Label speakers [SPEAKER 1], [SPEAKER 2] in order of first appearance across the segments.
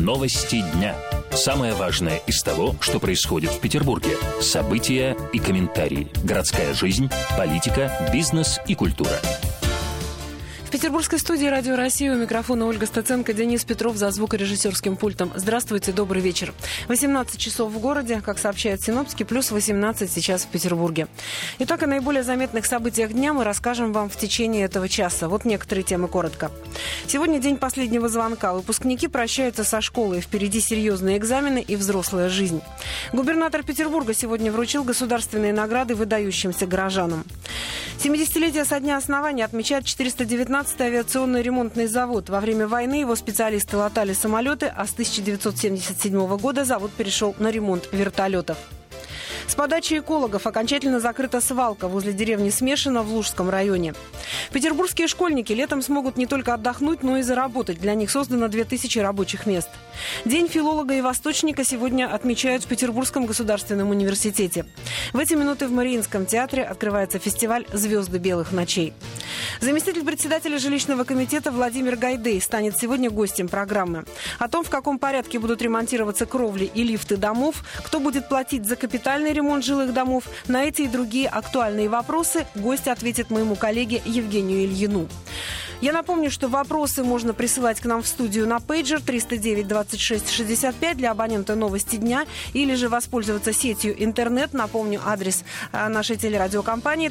[SPEAKER 1] Новости дня. Самое важное из того, что происходит в Петербурге. События и комментарии. Городская жизнь, политика, бизнес и культура.
[SPEAKER 2] В петербургской студии «Радио Россия» у микрофона Ольга Стаценко, Денис Петров за звукорежиссерским пультом. Здравствуйте, добрый вечер. 18 часов в городе, как сообщают синоптики, плюс 18 сейчас в Петербурге. Итак, о наиболее заметных событиях дня мы расскажем вам в течение этого часа. Вот некоторые темы коротко. Сегодня день последнего звонка. Выпускники прощаются со школой. Впереди серьезные экзамены и взрослая жизнь. Губернатор Петербурга сегодня вручил государственные награды выдающимся горожанам. 70-летие со дня основания отмечает 419-й авиационный ремонтный завод. Во время войны его специалисты латали самолеты, а с 1977 года завод перешел на ремонт вертолетов. С подачи экологов окончательно закрыта свалка возле деревни Смешино в Лужском районе. Петербургские школьники летом смогут не только отдохнуть, но и заработать. Для них создано 2000 рабочих мест. День филолога и восточника сегодня отмечают в Петербургском государственном университете. В эти минуты в Мариинском театре открывается фестиваль «Звезды белых ночей». Заместитель председателя жилищного комитета Владимир Гайдей станет сегодня гостем программы. О том, в каком порядке будут ремонтироваться кровли и лифты домов, кто будет платить за капитальный ремонт жилых домов, на эти и другие актуальные вопросы гость ответит моему коллеге Евгению Ильину. Я напомню, что вопросы можно присылать к нам в студию на пейджер 309-26-65 для абонента «Новости дня» или же воспользоваться сетью интернет. Напомню, адрес нашей телерадиокомпании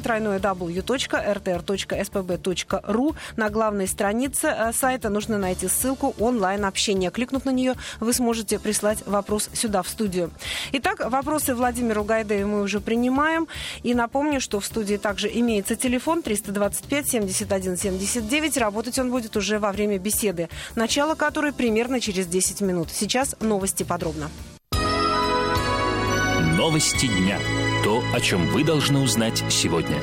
[SPEAKER 2] www.rtr.spb.ru. На главной странице сайта нужно найти ссылку онлайн-общения. Кликнув на нее, вы сможете прислать вопрос сюда, в студию. Итак, вопросы Владимиру Гайдею мы уже принимаем. И напомню, что в студии также имеется телефон 325-71-79. Работать он будет уже во время беседы, начало которой примерно через 10 минут. Сейчас новости подробно.
[SPEAKER 1] Новости дня. То, о чем вы должны узнать сегодня.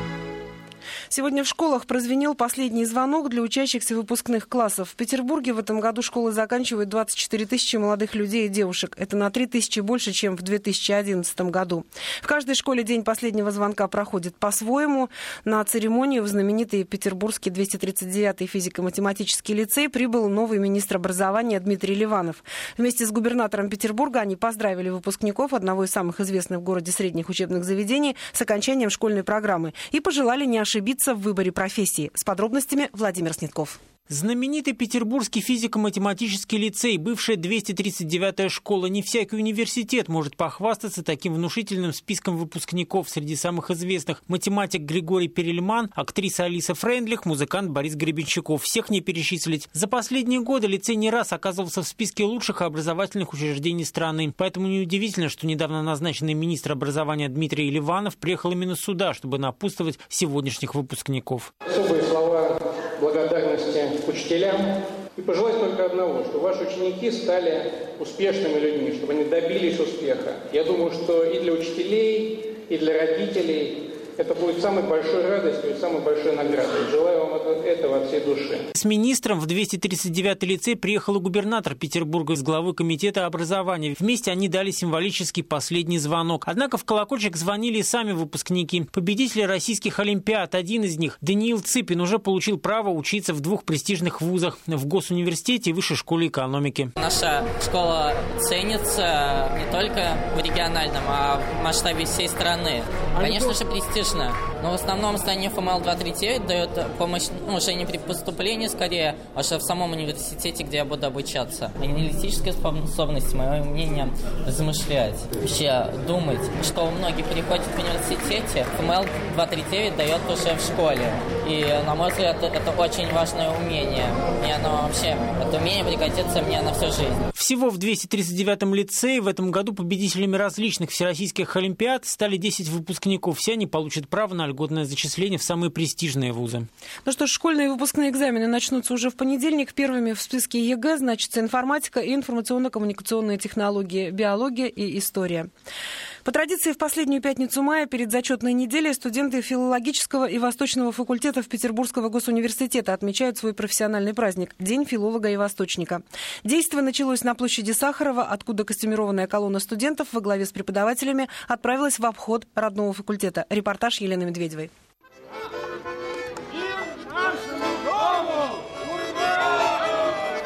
[SPEAKER 2] Сегодня в школах прозвенел последний звонок для учащихся выпускных классов. В Петербурге в этом году школы заканчивают 24 тысячи молодых людей и девушек. Это на 3 тысячи больше, чем в 2011 году. В каждой школе день последнего звонка проходит по-своему. На церемонию в знаменитый петербургский 239-й физико-математический лицей прибыл новый министр образования Дмитрий Ливанов. Вместе с губернатором Петербурга они поздравили выпускников одного из самых известных в городе средних учебных заведений с окончанием школьной программы и пожелали не ошибиться в выборе профессии. С подробностями Владимир Снетков.
[SPEAKER 3] Знаменитый Петербургский физико-математический лицей, бывшая 239-я школа. Не всякий университет может похвастаться таким внушительным списком выпускников. Среди самых известных математик Григорий Перельман, актриса Алиса Фрейндлих, музыкант Борис Гребенщиков. Всех не перечислить. За последние годы лицей не раз оказывался в списке лучших образовательных учреждений страны. Поэтому неудивительно, что недавно назначенный министр образования Дмитрий Ливанов приехал именно сюда, чтобы напутствовать сегодняшних выпускников.
[SPEAKER 4] Особые слова благодарности учителям и пожелать только одного, что ваши ученики стали успешными людьми, чтобы они добились успеха. Я думаю, что и для учителей, и для родителей это будет самой большой радостью и самой большой наградой. Желаю вам этого от всей души.
[SPEAKER 3] С министром в 239-й лицей приехал и губернатор Петербурга с главой комитета образования. Вместе они дали символический последний звонок. Однако в колокольчик звонили и сами выпускники. Победители российских олимпиад, один из них, Даниил Цыпин, уже получил право учиться в 2 престижных вузах – в Госуниверситете и Высшей школе экономики.
[SPEAKER 5] Наша школа ценится не только в региональном, а в масштабе всей страны. Конечно же, престижно. Но в основном здание ФМЛ-239 дает помощь уже не при поступлении, скорее, а уже в самом университете, где я буду обучаться. Аналитическая способность, мое мнение, размышлять, вообще думать, что многие приходят в университете, ФМЛ-239 дает уже в школе. И, на мой взгляд, это очень важное умение. И оно вообще, это умение пригодится мне на всю жизнь.
[SPEAKER 3] Всего в 239-м лицее в этом году победителями различных всероссийских олимпиад стали 10 выпускников. Все они получат право на льготное зачисление в самые престижные вузы.
[SPEAKER 2] Ну что ж, школьные выпускные экзамены начнутся уже в понедельник. Первыми в списке ЕГЭ значится информатика и информационно-коммуникационные технологии, биология и история. По традиции, в последнюю пятницу мая перед зачетной неделей студенты филологического и восточного факультетов Петербургского госуниверситета отмечают свой профессиональный праздник – День филолога и восточника. Действо началось на площади Сахарова, откуда костюмированная колонна студентов во главе с преподавателями отправилась в обход родного факультета. Репортаж Елены Медведевой.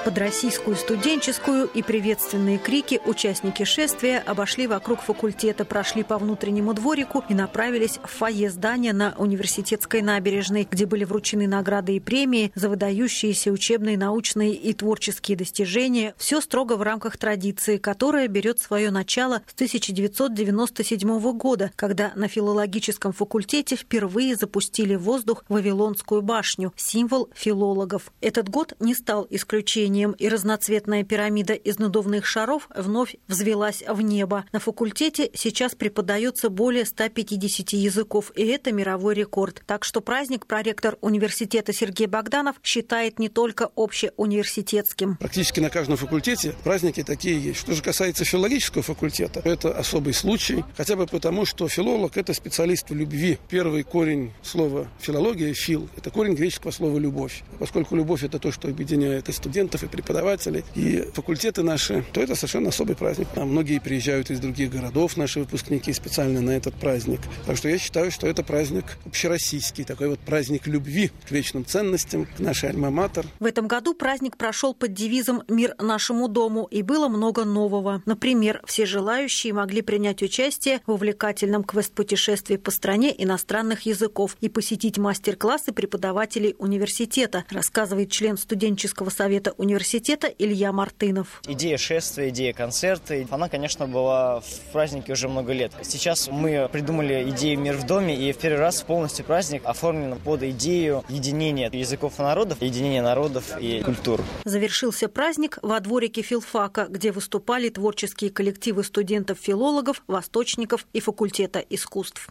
[SPEAKER 6] Под российскую студенческую и приветственные крики участники шествия обошли вокруг факультета, прошли по внутреннему дворику и направились в фойе здания на Университетской набережной, где были вручены награды и премии за выдающиеся учебные, научные и творческие достижения. Все строго в рамках традиции, которая берет свое начало с 1997 года, когда на филологическом факультете впервые запустили в воздух Вавилонскую башню, символ филологов. Этот год не стал исключением, и разноцветная пирамида из надувных шаров вновь взвелась в небо. На факультете сейчас преподается более 150 языков, и это мировой рекорд. Так что праздник проректор университета Сергей Богданов считает не только общеуниверситетским.
[SPEAKER 7] Практически на каждом факультете праздники такие есть. Что же касается филологического факультета, это особый случай, хотя бы потому, что филолог – это специалист в любви. Первый корень слова «филология» – «фил» – это корень греческого слова «любовь». Поскольку любовь – это то, что объединяет и студентов, и преподавателей, и факультеты наши, то это совершенно особый праздник. А многие приезжают из других городов, наши выпускники, специально на этот праздник. Так что я считаю, что это праздник общероссийский, такой вот праздник любви к вечным ценностям, к нашей альма-матер.
[SPEAKER 6] В этом году праздник прошел под девизом «Мир нашему дому», и было много нового. Например, все желающие могли принять участие в увлекательном квест-путешествии по стране иностранных языков и посетить мастер-классы преподавателей университета, рассказывает член студенческого совета университета Илья Мартынов.
[SPEAKER 8] Идея шествия, идея концерта, она, конечно, была в празднике уже много лет. Сейчас мы придумали идею «Мир в доме», и в первый раз полностью праздник оформлен под идею единения языков и народов, единения народов и культур.
[SPEAKER 6] Завершился праздник во дворике филфака, где выступали творческие коллективы студентов-филологов, восточников и факультета искусств.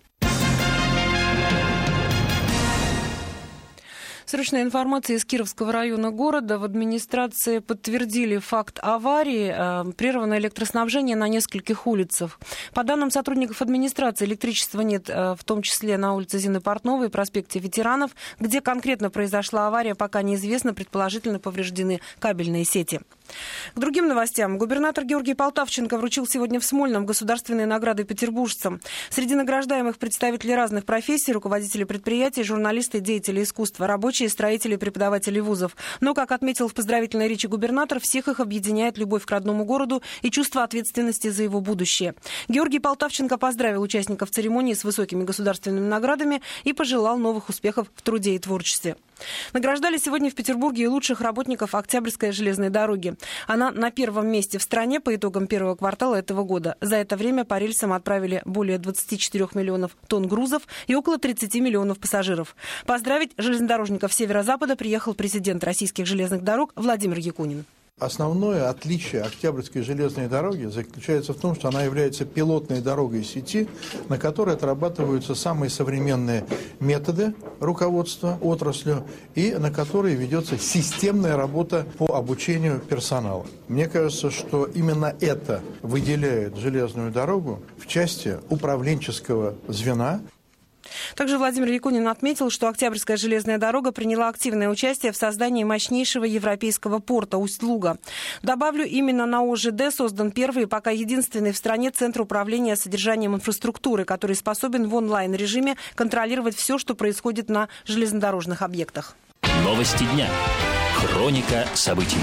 [SPEAKER 2] Срочная информация из Кировского района города. В администрации подтвердили факт аварии. Прервано электроснабжение на нескольких улицах. По данным сотрудников администрации, электричества нет, в том числе на улице Зины Портновой и проспекте Ветеранов. Где конкретно произошла авария, пока неизвестно. Предположительно повреждены кабельные сети. К другим новостям. Губернатор Георгий Полтавченко вручил сегодня в Смольном государственные награды петербуржцам. Среди награждаемых представители разных профессий, руководители предприятий, журналисты, деятели искусства, рабочие, строители, преподаватели вузов. Но, как отметил в поздравительной речи губернатор, всех их объединяет любовь к родному городу и чувство ответственности за его будущее. Георгий Полтавченко поздравил участников церемонии с высокими государственными наградами и пожелал новых успехов в труде и творчестве. Награждали сегодня в Петербурге и лучших работников Октябрьской железной дороги. Она на первом месте в стране по итогам первого квартала этого года. За это время по рельсам отправили более 24 миллионов тонн грузов и около 30 миллионов пассажиров. Поздравить железнодорожников Северо-Запада приехал президент российских железных дорог Владимир Якунин.
[SPEAKER 9] Основное отличие Октябрьской железной дороги заключается в том, что она является пилотной дорогой сети, на которой отрабатываются самые современные методы руководства отраслью и на которой ведется системная работа по обучению персонала. Мне кажется, что именно это выделяет железную дорогу в части управленческого звена.
[SPEAKER 2] Также Владимир Якунин отметил, что Октябрьская железная дорога приняла активное участие в создании мощнейшего европейского порта Усть-Луга. Добавлю, именно на ОЖД создан первый и пока единственный в стране центр управления содержанием инфраструктуры, который способен в онлайн-режиме контролировать все, что происходит на железнодорожных объектах.
[SPEAKER 1] Новости дня. Хроника событий.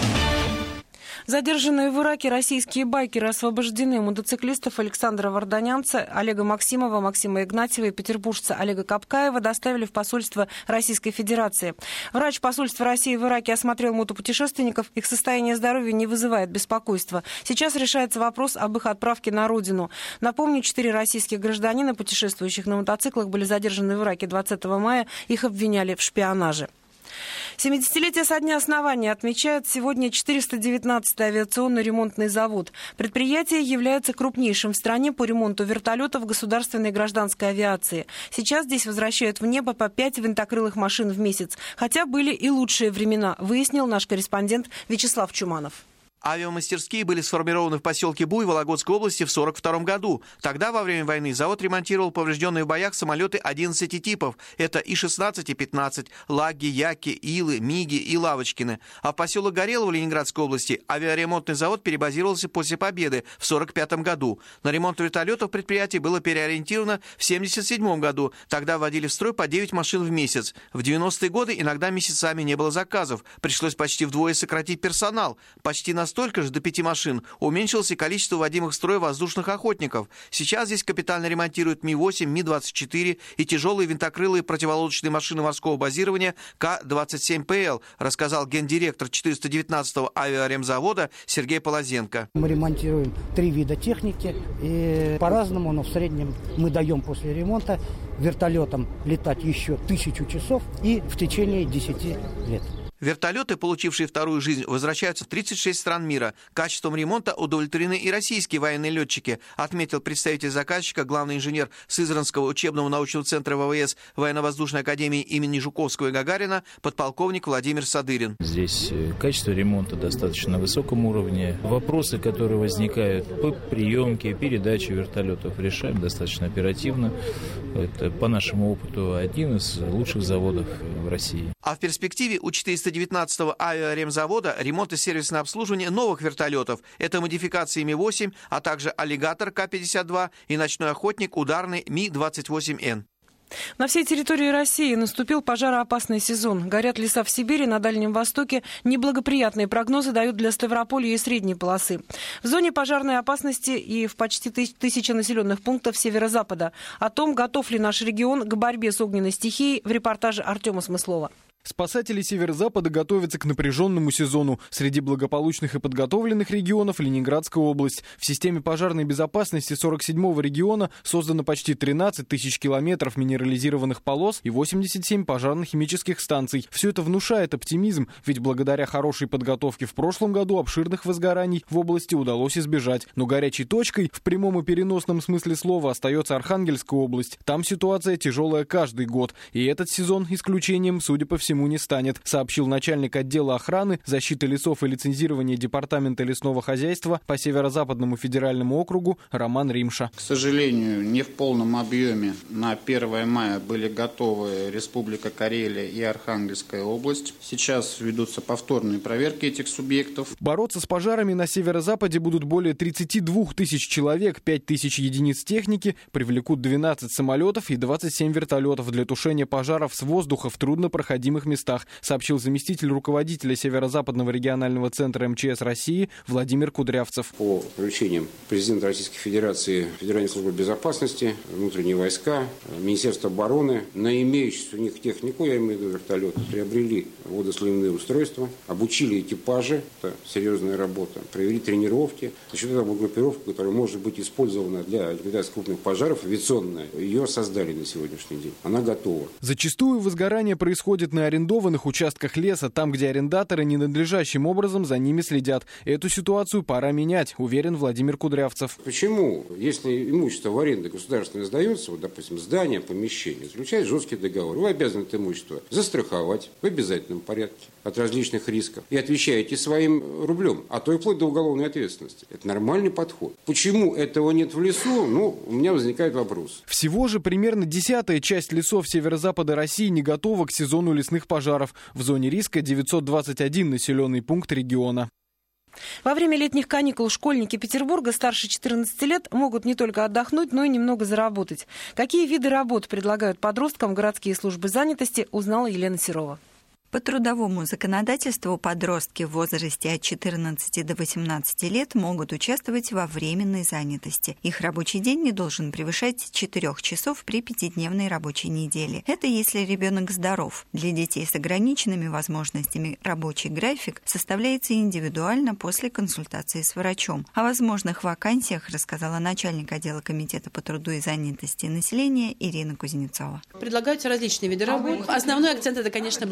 [SPEAKER 2] Задержанные в Ираке российские байкеры освобождены. Мотоциклистов Александра Варданянца, Олега Максимова, Максима Игнатьева и петербуржца Олега Капкаева доставили в посольство Российской Федерации. Врач посольства России в Ираке осмотрел мотопутешественников. Их состояние здоровья не вызывает беспокойства. Сейчас решается вопрос об их отправке на родину. Напомню, 4 российских гражданина, путешествующих на мотоциклах, были задержаны в Ираке 20 мая. Их обвиняли в шпионаже. 70-летие со дня основания отмечает сегодня 419-й авиационный ремонтный завод. Предприятие является крупнейшим в стране по ремонту вертолетов государственной и гражданской авиации. Сейчас здесь возвращают в небо по 5 винтокрылых машин в месяц. Хотя были и лучшие времена, выяснил наш корреспондент Вячеслав Чуманов.
[SPEAKER 10] Авиамастерские были сформированы в поселке Буй Вологодской области в 1942 году. Тогда, во время войны, завод ремонтировал поврежденные в боях самолеты 11 типов. Это И-16, И-15, Лаги, Яки, Илы, Миги и Лавочкины. А в поселок Горелово Ленинградской области авиаремонтный завод перебазировался после победы в 1945 году. На ремонт вертолетов предприятие было переориентировано в 1977 году. Тогда вводили в строй по 9 машин в месяц. В 90-е годы иногда месяцами не было заказов. Пришлось почти вдвое сократить персонал. Почти на столько же, до 5 машин, уменьшилось и количество вводимых в строй воздушных охотников. Сейчас здесь капитально ремонтируют Ми-8, Ми-24 и тяжелые винтокрылые противолодочные машины морского базирования К-27ПЛ, рассказал гендиректор 419-го авиаремзавода Сергей Полозенко.
[SPEAKER 11] Мы ремонтируем 3 вида техники, и по-разному, но в среднем мы даем после ремонта вертолетам летать еще 1000 часов и в течение 10 лет.
[SPEAKER 10] Вертолеты, получившие вторую жизнь, возвращаются в 36 стран мира. Качеством ремонта удовлетворены и российские военные летчики, отметил представитель заказчика, главный инженер Сызранского учебного научного центра ВВС Военно-воздушной академии имени Жуковского и Гагарина подполковник Владимир Садырин.
[SPEAKER 12] Здесь качество ремонта достаточно на высоком уровне. Вопросы, которые возникают по приемке, передаче вертолетов, решаем достаточно оперативно. Это, по нашему опыту, один из лучших заводов в России.
[SPEAKER 10] А в перспективе у 419-го авиаремзавода ремонт и сервисное обслуживание новых вертолетов. Это модификации Ми-8, а также аллигатор К-52 и ночной охотник ударный Ми-28Н.
[SPEAKER 2] На всей территории России наступил пожароопасный сезон. Горят леса в Сибири, на Дальнем Востоке. Неблагоприятные прогнозы дают для Ставрополья и средней полосы. В зоне пожарной опасности и в почти 1000 населенных пунктов северо-запада. О том, готов ли наш регион к борьбе с огненной стихией, в репортаже Артема Смыслова.
[SPEAKER 13] Спасатели северо-запада готовятся к напряженному сезону. Среди благополучных и подготовленных регионов Ленинградская область. В системе пожарной безопасности 47-го региона создано почти 13 тысяч километров минерализированных полос и 87 пожарно-химических станций. Все это внушает оптимизм, ведь благодаря хорошей подготовке в прошлом году обширных возгораний в области удалось избежать. Но горячей точкой в прямом и переносном смысле слова остается Архангельская область. Там ситуация тяжелая каждый год. И этот сезон исключением, судя по всему, не станет, сообщил начальник отдела охраны, защиты лесов и лицензирования Департамента лесного хозяйства по Северо-Западному федеральному округу Роман Римша.
[SPEAKER 14] К сожалению, не в полном объеме на 1 мая были готовы Республика Карелия и Архангельская область. Сейчас ведутся повторные проверки этих субъектов.
[SPEAKER 13] Бороться с пожарами на Северо-Западе будут более 32 тысяч человек, 5 тысяч единиц техники, привлекут 12 самолетов и 27 вертолетов для тушения пожаров с воздуха в труднопроходимых местах, сообщил заместитель руководителя Северо-Западного регионального центра МЧС России Владимир Кудрявцев.
[SPEAKER 15] По поручениям президента Российской Федерации, Федеральной службы безопасности, внутренние войска, Министерство обороны, на имеющуюся у них технику, я имею в виду вертолеты, приобрели водосливные устройства, обучили экипажи, это серьезная работа, провели тренировки. Значит, эта группировка, которая может быть использована для ликвидации крупных пожаров, авиационная, ее создали на сегодняшний день. Она готова.
[SPEAKER 13] Зачастую возгорание происходит на арендованных участках леса, там, где арендаторы ненадлежащим образом за ними следят. Эту ситуацию пора менять, уверен Владимир Кудрявцев.
[SPEAKER 15] Почему, если имущество в аренду государственное сдается, вот, допустим, здание, помещение, заключает жесткий договор, вы обязаны это имущество застраховать в обязательном порядке от различных рисков и отвечаете своим рублем, а то и вплоть до уголовной ответственности. Это нормальный подход. Почему этого нет в лесу? У меня возникает вопрос.
[SPEAKER 13] Всего же примерно 10-я часть лесов северо-запада России не готова к сезону лесных пожаров. В зоне риска 921 населенный пункт региона.
[SPEAKER 2] Во время летних каникул школьники Петербурга старше 14 лет могут не только отдохнуть, но и немного заработать. Какие виды работ предлагают подросткам городские службы занятости, узнала Елена Серова.
[SPEAKER 16] По трудовому законодательству подростки в возрасте от 14 до 18 лет могут участвовать во временной занятости. Их рабочий день не должен превышать 4 часов при 5-дневной рабочей неделе. Это если ребенок здоров. Для детей с ограниченными возможностями рабочий график составляется индивидуально после консультации с врачом. О возможных вакансиях рассказала начальник отдела комитета по труду и занятости населения Ирина Кузнецова.
[SPEAKER 17] Предлагаются различные виды работ. Основной акцент – это, конечно, благоустройство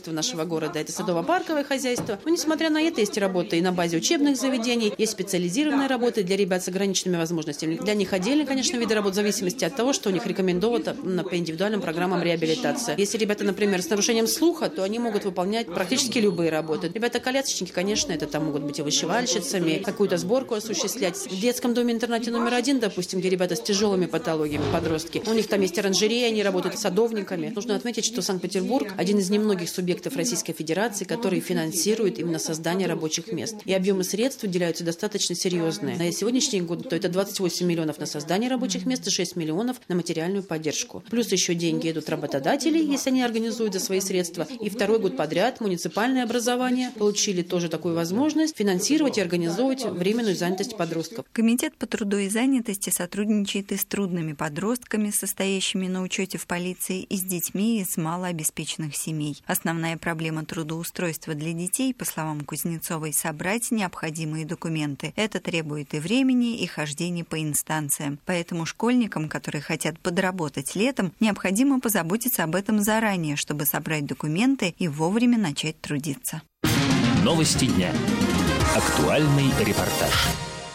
[SPEAKER 17] благоустройства нашего города. Это садово-парковое хозяйство. Но, несмотря на это, есть работы и на базе учебных заведений, есть специализированные работы для ребят с ограниченными возможностями. Для них отдельно, конечно, виды работ в зависимости от того, что у них рекомендовано по индивидуальным программам реабилитации. Если ребята, например, с нарушением слуха, то они могут выполнять практически любые работы. Ребята-колясочники, конечно, это там могут быть и вышивальщицами, какую-то сборку осуществлять. В детском доме-интернате номер 1, допустим, где ребята с тяжелыми патологиями, подростки, у них там есть оранжерея, они работают садовниками. Нужно отметить, что Санкт-Петербург один из немногих субъектов Российской Федерации, который финансирует именно создание рабочих мест. И объемы средств выделяются достаточно серьезные. На сегодняшний год то это 28 миллионов на создание рабочих мест и 6 миллионов на материальную поддержку. Плюс еще деньги идут работодателей, если они организуют за свои средства. И второй год подряд муниципальное образование получили тоже такую возможность финансировать и организовывать временную занятость подростков.
[SPEAKER 16] Комитет по труду и занятости сотрудничает и с трудными подростками, состоящими на учете в полиции, и с детьми из малообеспеченных семей. Основная проблема трудоустройства для детей, по словам Кузнецовой, собрать необходимые документы. Это требует и времени, и хождения по инстанциям. Поэтому школьникам, которые хотят подработать летом, необходимо позаботиться об этом заранее, чтобы собрать документы и вовремя начать трудиться.
[SPEAKER 1] Новости дня. Актуальный репортаж.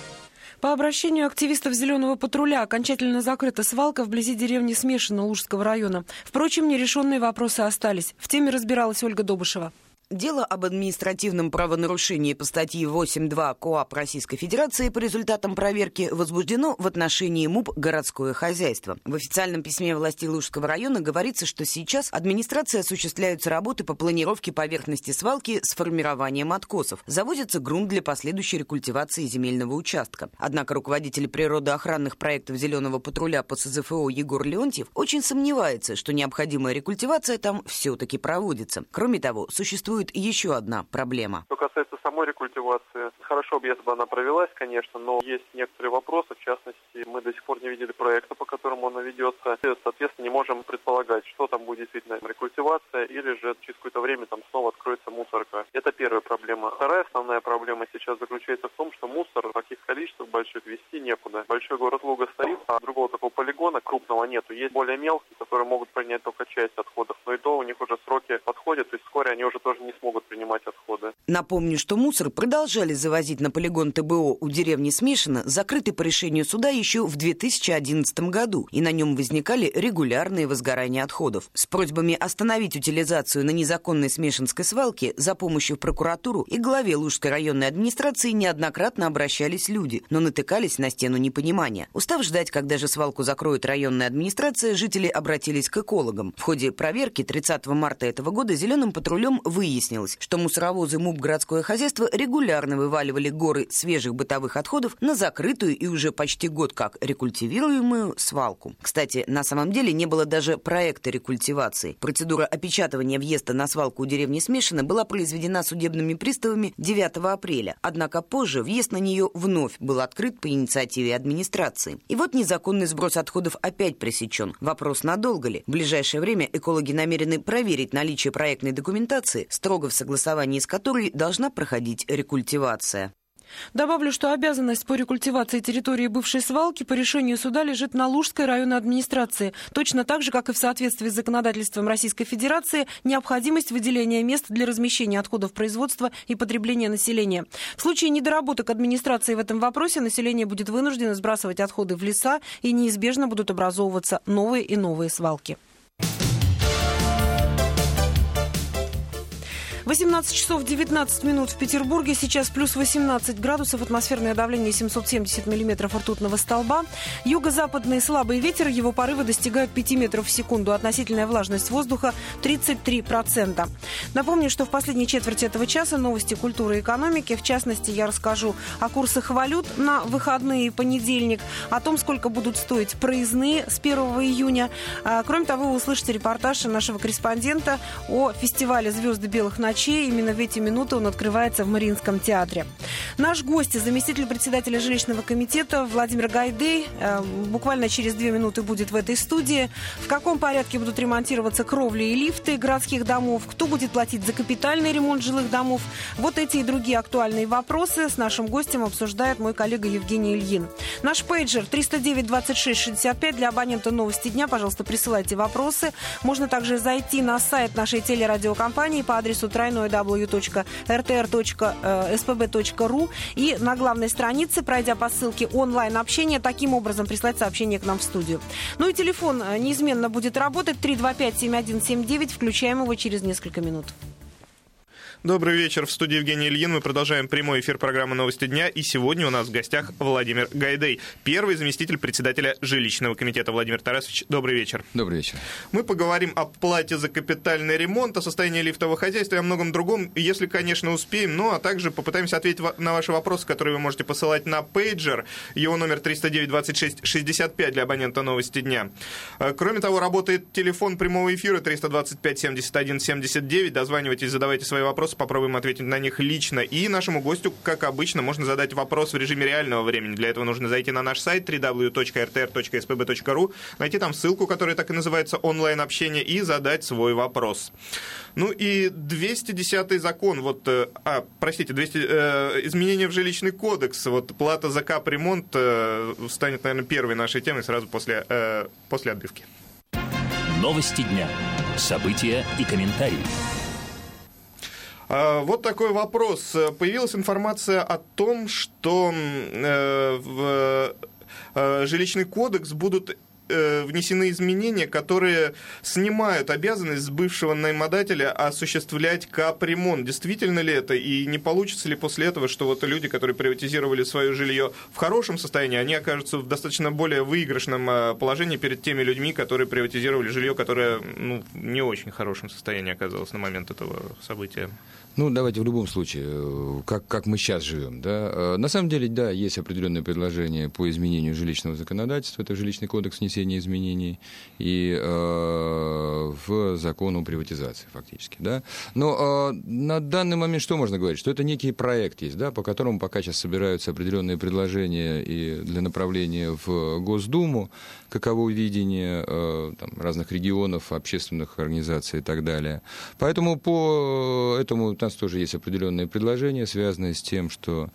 [SPEAKER 2] По обращению активистов «Зеленого патруля» окончательно закрыта свалка вблизи деревни Смешино Лужского района. Впрочем, нерешенные вопросы остались. В теме разбиралась Ольга Добышева.
[SPEAKER 18] Дело об административном правонарушении по статье 8.2 КоАП Российской Федерации по результатам проверки возбуждено в отношении МУП «Городское хозяйство». В официальном письме властей Лужского района говорится, что сейчас администрацией осуществляются работы по планировке поверхности свалки с формированием откосов. Заводится грунт для последующей рекультивации земельного участка. Однако руководитель природоохранных проектов «Зеленого патруля» по СЗФО Егор Леонтьев очень сомневается, что необходимая рекультивация там все-таки проводится. Кроме того, существует еще одна проблема.
[SPEAKER 19] Что касается самой рекультивации, хорошо бы, если бы она провелась, конечно, но есть некоторые вопросы. В частности, мы до сих пор не видели проекта, по которому она ведется. Соответственно, не можем предполагать, что там будет действительно рекультивация, или же через какое-то время там снова откроется мусорка. Это первая проблема. Вторая основная проблема сейчас заключается в том, что мусор в таких количествах больших везти некуда. Большой город Луга стоит, а другого такого полигона крупного нету. Есть более мелкие, которые могут принять только часть отходов, но и то у них уже сроки подходят, то есть вскоре они уже тоже не смогут принимать отходы.
[SPEAKER 18] Напомню, что мусор продолжали завозить на полигон ТБО у деревни Смешино, закрытый по решению суда еще в 2011 году, и на нем возникали регулярные возгорания отходов. С просьбами остановить утилизацию на незаконной Смешинской свалке за помощью в прокуратуру и главе Лужской районной администрации неоднократно обращались люди, но натыкались на стену непонимания. Устав ждать, когда же свалку закроет районная администрация, жители обратились к экологам. В ходе проверки 30 марта этого года «Зеленым патрулем» выяснилось, что мусоровозы МУП «Городское хозяйство» регулярно вываливали горы свежих бытовых отходов на закрытую и уже почти год как рекультивируемую свалку. Кстати, на самом деле не было даже проекта рекультивации. Процедура опечатывания въезда на свалку у деревни Смешино была произведена судебными приставами 9 апреля. Однако позже въезд на нее вновь был открыт по инициативе администрации. И вот незаконный сброс отходов опять пресечен. Вопрос, надолго ли? В ближайшее время экологи намерены проверить наличие проектной документации, строго в согласовании с которой должна проходить рекультивация.
[SPEAKER 2] Добавлю, что обязанность по рекультивации территории бывшей свалки по решению суда лежит на Лужской районной администрации. Точно так же, как и в соответствии с законодательством Российской Федерации, необходимость выделения мест для размещения отходов производства и потребления населения. В случае недоработок администрации в этом вопросе население будет вынуждено сбрасывать отходы в леса, и неизбежно будут образовываться новые и новые свалки. 18 часов 19 минут в Петербурге. Сейчас плюс 18 градусов. Атмосферное давление 770 миллиметров ртутного столба. Юго-западный слабый ветер. Его порывы достигают 5 метров в секунду. Относительная влажность воздуха 33%. Напомню, что в последней четверти этого часа новости культуры и экономики. В частности, я расскажу о курсах валют на выходные и понедельник, о том, сколько будут стоить проездные с 1 июня. Кроме того, вы услышите репортаж нашего корреспондента о фестивале «Звезды белых ночей» ночей. Именно в эти минуты он открывается в Мариинском театре. Наш гость, заместитель председателя жилищного комитета Владимир Гайдей, буквально через 2 минуты будет в этой студии. В каком порядке будут ремонтироваться кровли и лифты городских домов? Кто будет платить за капитальный ремонт жилых домов? Вот эти и другие актуальные вопросы с нашим гостем обсуждает мой коллега Евгений Ильин. Наш пейджер 309-26-65 для абонента «Новости дня». Пожалуйста, присылайте вопросы. Можно также зайти на сайт нашей телерадиокомпании по адресу www.rtr.spb.ru и на главной странице, пройдя по ссылке онлайн-общение, таким образом прислать сообщение к нам в студию. Ну и телефон неизменно будет работать 325-7179. Включаем его через несколько минут.
[SPEAKER 20] Добрый вечер. В студии Евгений Ильин. Мы продолжаем прямой эфир программы «Новости дня». И сегодня у нас в гостях Владимир Гайдей, первый заместитель председателя жилищного комитета. Владимир Тарасович, добрый вечер.
[SPEAKER 21] Добрый вечер.
[SPEAKER 20] Мы поговорим о плате за капитальный ремонт, о состоянии лифтового хозяйства и о многом другом, если, конечно, успеем. Ну, а также попытаемся ответить на ваши вопросы, которые вы можете посылать на пейджер. Его номер 309-26-65 для абонента «Новости дня». Кроме того, работает телефон прямого эфира 325-71-79. Дозванивайтесь, задавайте свои вопросы. Попробуем ответить на них лично. И нашему гостю, как обычно, можно задать вопрос в режиме реального времени. Для этого нужно зайти на наш сайт www.rtr.spb.ru, найти там ссылку, которая так и называется «Онлайн-общение», и задать свой вопрос. Ну и 210-й закон, изменения в жилищный кодекс, плата за капремонт станет, наверное, первой нашей темой сразу после отбивки.
[SPEAKER 1] Новости дня. События и комментарии.
[SPEAKER 20] Вот такой вопрос. Появилась информация о том, что в жилищный кодекс будут внесены изменения, которые снимают обязанность с бывшего наймодателя осуществлять капремонт. Действительно ли это? И не получится ли после этого, что люди, которые приватизировали свое жилье в хорошем состоянии, они окажутся в достаточно более выигрышном положении перед теми людьми, которые приватизировали жилье, которое в не очень хорошем состоянии оказалось на момент этого события?
[SPEAKER 21] Давайте в любом случае, как мы сейчас живем. Да? На самом деле, да, есть определенные предложения по изменению жилищного законодательства. Это жилищный кодекс, внесение изменений, и в закон о приватизации, фактически. Да? Но на данный момент что можно говорить? Что это некий проект есть, да, по которому пока сейчас собираются определенные предложения и для направления в Госдуму, каково видение разных регионов, общественных организаций и так далее. Поэтому по этому у нас тоже есть определенные предложения, связанные с тем, что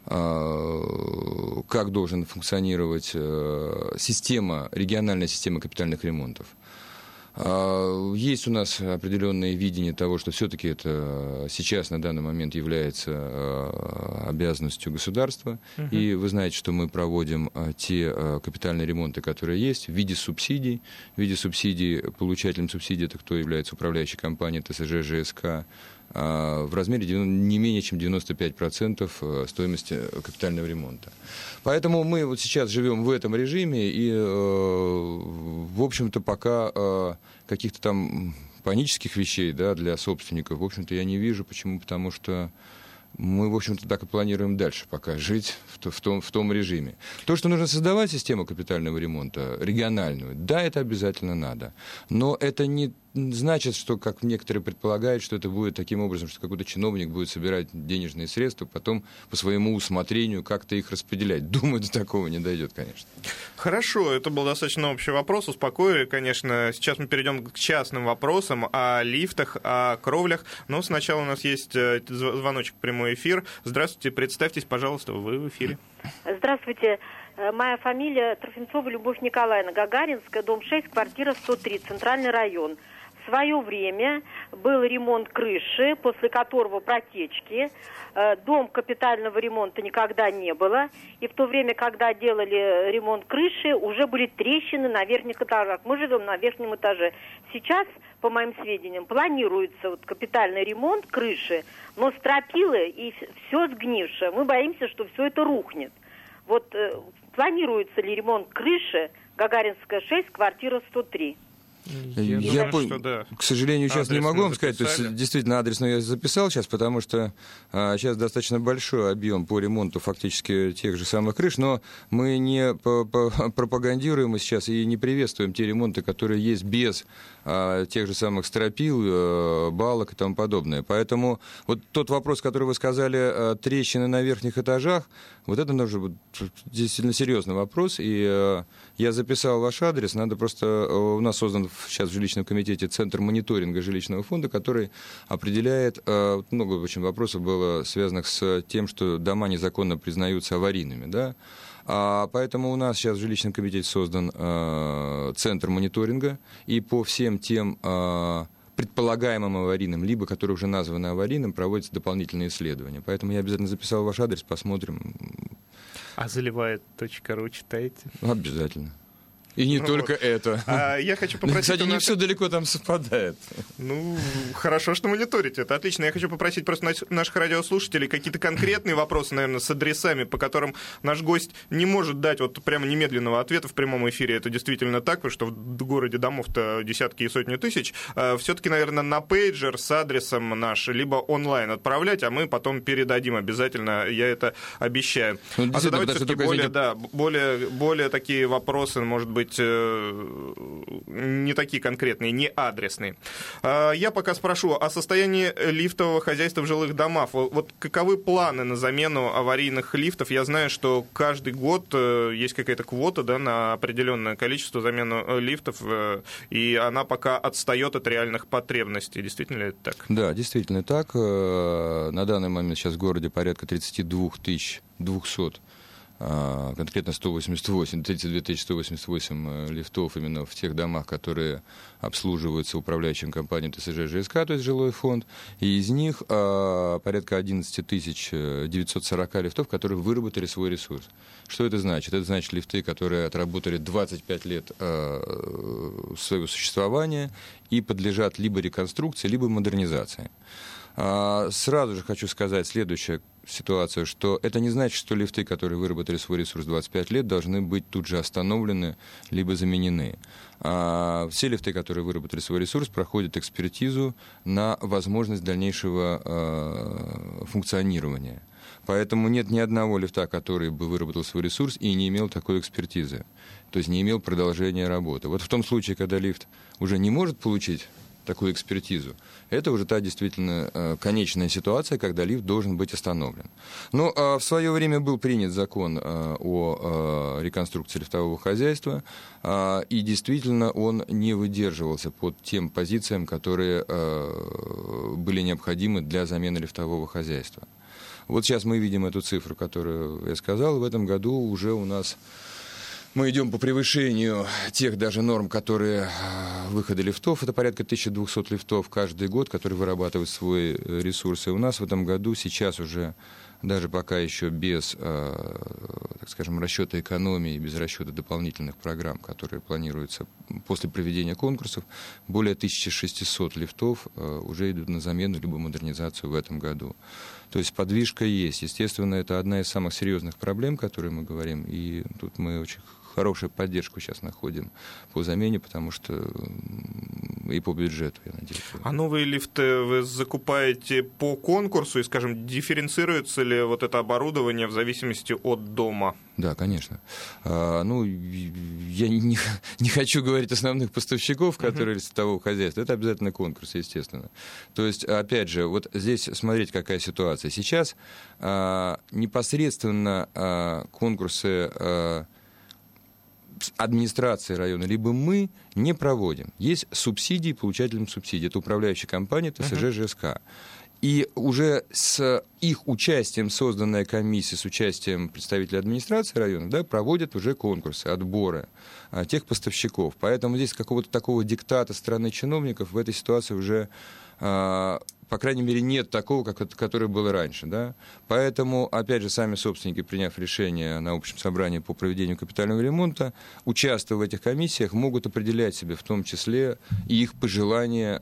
[SPEAKER 21] как должен функционировать региональная система капитальных ремонтов. Есть у нас определенное видение того, что все-таки это сейчас на данный момент является обязанностью государства. И вы знаете, что мы проводим те капитальные ремонты, которые есть, в виде субсидий. В виде субсидий, получателем субсидий, это кто является управляющей компанией ТСЖ, ЖСК, в размере не менее чем 95% стоимости капитального ремонта. Поэтому мы сейчас живем в этом режиме, и, в общем-то, пока каких-то там панических вещей, да, для собственников, в общем-то, я не вижу. Почему? Потому что мы, в общем-то, так и планируем дальше пока жить в том режиме. То, что нужно создавать систему капитального ремонта, региональную, да, это обязательно надо. Но это не значит, что, как некоторые предполагают, что это будет таким образом, что какой-то чиновник будет собирать денежные средства, потом по своему усмотрению как-то их распределять. Думаю, до такого не дойдет, конечно.
[SPEAKER 20] Хорошо, это был достаточно общий вопрос, успокоили, конечно. Сейчас мы перейдем к частным вопросам о лифтах, о кровлях. Но сначала у нас есть звоночек в прямой эфир. Здравствуйте, представьтесь, пожалуйста, вы в эфире.
[SPEAKER 22] Здравствуйте. Моя фамилия Трофимцова Любовь Николаевна, Гагаринская, дом 6, квартира 103, Центральный район. В свое время был ремонт крыши, после которого протечки. Дом капитального ремонта никогда не было. И в то время, когда делали ремонт крыши, уже были трещины на верхних этажах. Мы живем на верхнем этаже. Сейчас, по моим сведениям, планируется капитальный ремонт крыши, но стропилы и все сгнившее. Мы боимся, что все это рухнет. Планируется ли ремонт крыши, Гагаринская 6, квартира 103?
[SPEAKER 21] Я
[SPEAKER 20] что да.
[SPEAKER 21] К сожалению, сейчас не могу вам сказать. То есть, действительно, адресно я записал сейчас, потому что сейчас достаточно большой объем по ремонту фактически тех же самых крыш, но мы не пропагандируем сейчас и не приветствуем те ремонты, которые есть без тех же самых стропил, балок и тому подобное. Поэтому вот тот вопрос, который вы сказали, трещины на верхних этажах, вот это тоже действительно серьезный вопрос, и я записал ваш адрес, надо просто... У нас создан сейчас в жилищном комитете центр мониторинга жилищного фонда, который определяет... Много очень вопросов было связанных с тем, что дома незаконно признаются аварийными, да? Поэтому у нас сейчас в жилищном комитете создан центр мониторинга, и по всем тем предполагаемым аварийным, либо которые уже названы аварийным, проводятся дополнительные исследования. Поэтому я обязательно записал ваш адрес, посмотрим.
[SPEAKER 20] А заливает.ру читаете?
[SPEAKER 21] Обязательно. И не только это.
[SPEAKER 20] Я хочу попросить...
[SPEAKER 21] Кстати, не все далеко там совпадает.
[SPEAKER 20] Ну, хорошо, что мониторите. Это отлично. Я хочу попросить просто наших радиослушателей какие-то конкретные вопросы, наверное, с адресами, по которым наш гость не может дать вот прямо немедленного ответа в прямом эфире. Это действительно так, потому что в городе домов-то десятки и сотни тысяч. Все-таки, наверное, на пейджер с адресом наш, либо онлайн отправлять, а мы потом передадим обязательно. Я это обещаю. А задавайте все-таки более такие вопросы, может быть, не такие конкретные, не адресные. Я пока спрошу о состоянии лифтового хозяйства в жилых домах. Вот каковы планы на замену аварийных лифтов? Я знаю, что каждый год есть какая-то квота, да, на определенное количество замену лифтов, и она пока отстает от реальных потребностей. Действительно ли это так?
[SPEAKER 21] Да, действительно так. На данный момент сейчас в городе порядка 32 200, конкретно 32 188 лифтов именно в тех домах, которые обслуживаются управляющим компанией ТСЖ ЖСК, то есть жилой фонд, и из них порядка 11 940 лифтов, которые выработали свой ресурс. Что это значит? Это значит лифты, которые отработали 25 лет своего существования и подлежат либо реконструкции, либо модернизации. Сразу же хочу сказать следующую ситуацию, что это не значит, что лифты, которые выработали свой ресурс 25 лет, должны быть тут же остановлены, либо заменены. Все лифты, которые выработали свой ресурс, проходят экспертизу на возможность дальнейшего функционирования. Поэтому нет ни одного лифта, который бы выработал свой ресурс и не имел такой экспертизы, то есть не имел продолжения работы. Вот в том случае, когда лифт уже не может получить такую экспертизу, это уже та действительно конечная ситуация, когда лифт должен быть остановлен. Но в свое время был принят закон о реконструкции лифтового хозяйства, и действительно он не выдерживался под тем позициям, которые были необходимы для замены лифтового хозяйства. Вот сейчас мы видим эту цифру, которую я сказал. В этом году уже у нас... Мы идем по превышению тех даже норм, которые выхода лифтов. Это порядка 1200 лифтов каждый год, которые вырабатывают свой ресурс. И у нас в этом году сейчас уже, даже пока еще без, так скажем, расчета экономии, без расчета дополнительных программ, которые планируются после проведения конкурсов, более 1600 лифтов уже идут на замену либо модернизацию в этом году. То есть подвижка есть. Естественно, это одна из самых серьезных проблем, о которой мы говорим. И тут мы очень хорошую поддержку сейчас находим по замене, потому что и по бюджету, я надеюсь.
[SPEAKER 20] А новые лифты вы закупаете по конкурсу, и, скажем, дифференцируется ли вот это оборудование в зависимости от дома?
[SPEAKER 21] Да, конечно. Ну, я не хочу говорить основных поставщиков, которые лифтового хозяйства. Это обязательно конкурс, естественно. То есть, опять же, вот здесь смотрите, какая ситуация. Сейчас непосредственно конкурсы администрации района, либо мы не проводим. Есть субсидии, получателям субсидий. Это управляющая компания ТСЖ ЖСК. И уже с их участием созданная комиссия, с участием представителей администрации района, да, проводят уже конкурсы, отборы тех поставщиков. Поэтому здесь какого-то такого диктата со стороны чиновников в этой ситуации уже по крайней мере, нет такого, которое было раньше. Да? Поэтому, опять же, сами собственники, приняв решение на общем собрании по проведению капитального ремонта, участвуя в этих комиссиях, могут определять себе в том числе и их пожелания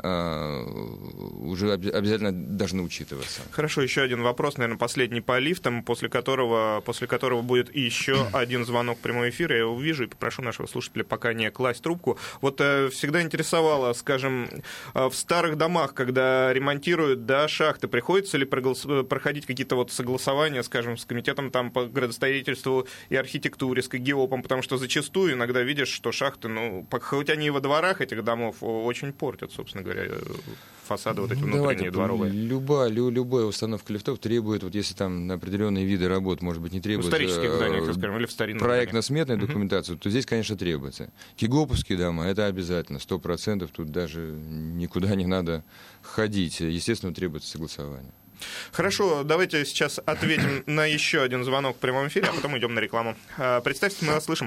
[SPEAKER 21] уже обязательно должны учитываться.
[SPEAKER 20] Хорошо, еще один вопрос, наверное, последний по лифтам, после которого будет еще один звонок в прямой эфир. Я его увижу и попрошу нашего слушателя пока не класть трубку. Вот всегда интересовало, скажем, в старых домах, когда ремонтируют шахты, приходится ли проходить какие-то вот согласования, скажем, с комитетом там по градостроительству и архитектуре, с КГИОПом, потому что зачастую иногда видишь, что шахты, хоть они и во дворах этих домов, очень портят, собственно говоря, фасады вот эти внутренние, дворовые.
[SPEAKER 21] Любая установка лифтов требует, вот если там на определенные виды работ, может быть, не требует... В
[SPEAKER 20] исторических зданиях, скажем, или в старинных
[SPEAKER 21] проектно-сметной документацию, то здесь, конечно, требуется. КГИОПовские дома, это обязательно, 100%, тут даже никуда не надо ходить. Естественно, требуется согласование.
[SPEAKER 20] Хорошо, давайте сейчас ответим на еще один звонок в прямом эфире, а потом идем на рекламу. Представьте, мы вас слышим.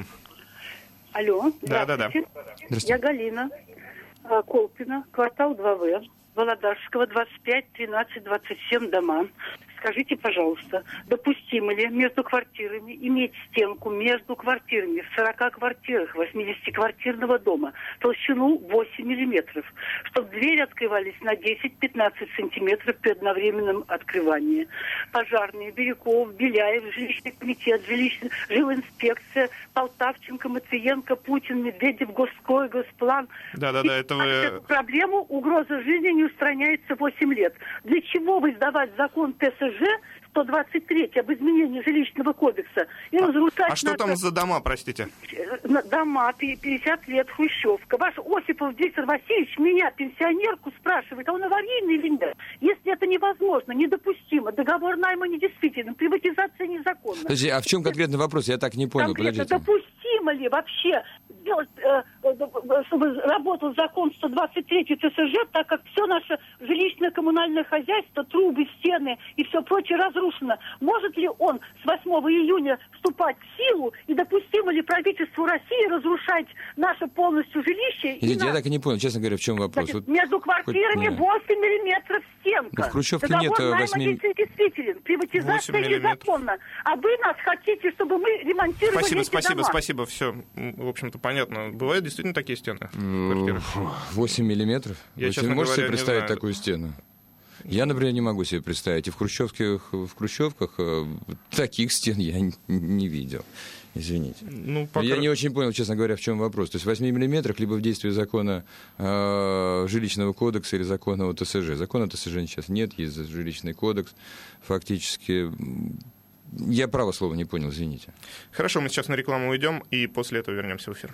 [SPEAKER 4] Алло,
[SPEAKER 20] здравствуйте.
[SPEAKER 4] Здравствуйте. Я Галина Колпина, квартал 2В, Володарского, 25, 13, 27 дома. Скажите, пожалуйста, допустимо ли между квартирами иметь стенку между квартирами в 40 квартирах 80-квартирного дома толщину 8 миллиметров, чтобы двери открывались на 10-15 сантиметров при одновременном открывании? Пожарные, Бирюков, Беляев, жилищный комитет, жилинспекция, Полтавченко, Матвиенко, Путин, Медведев, Гоской, Госплан.
[SPEAKER 20] Это
[SPEAKER 4] проблему угроза жизни не устраняется 8 лет. Для чего вы сдавать закон ТСЖ 123 об изменении жилищного кодекса и разрушать...
[SPEAKER 20] А что там за дома, простите?
[SPEAKER 4] Дома, 50 лет, Хрущевка. Ваш Осипов Виктор Васильевич меня, пенсионерку, спрашивает, а он аварийный или нет? Если это невозможно, недопустимо, договор найма недействителен, приватизация незаконна.
[SPEAKER 21] Подожди, а в чем конкретный вопрос? Я так не понял.
[SPEAKER 4] Конкретно, допустимо ли вообще делать, чтобы работал закон 123 ТСЖ, так как все наше жилищное коммунальное хозяйство, трубы, стены и все прочее разрушено? Может ли он с 8 июня вступать в силу, и допустимо ли правительству России разрушать наше полностью жилище?
[SPEAKER 21] Я так и не понял, честно говоря, в чем вопрос.
[SPEAKER 4] Значит, между квартирами 8 миллиметров стенка.
[SPEAKER 21] В Хрущевке
[SPEAKER 4] договор
[SPEAKER 21] нет
[SPEAKER 4] найма
[SPEAKER 21] 8...
[SPEAKER 4] недействителен, приватизация незаконна. А вы нас хотите, чтобы мы ремонтировали эти дома?
[SPEAKER 20] Спасибо, все, в общем-то, понятно. Бывают действительно такие стены в квартирах?
[SPEAKER 21] 8 миллиметров? Вы можете себе представить такую стену? Я, например, не могу себе представить. И в хрущевках таких стен я не видел. Извините. Я не очень понял, честно говоря, в чем вопрос. То есть в 8 миллиметрах либо в действии закона жилищного кодекса или закона о ТСЖ. Закона ТСЖ сейчас нет, есть жилищный кодекс. Фактически... Я право слова не понял, извините.
[SPEAKER 20] Хорошо, мы сейчас на рекламу уйдем, и после этого вернемся в эфир.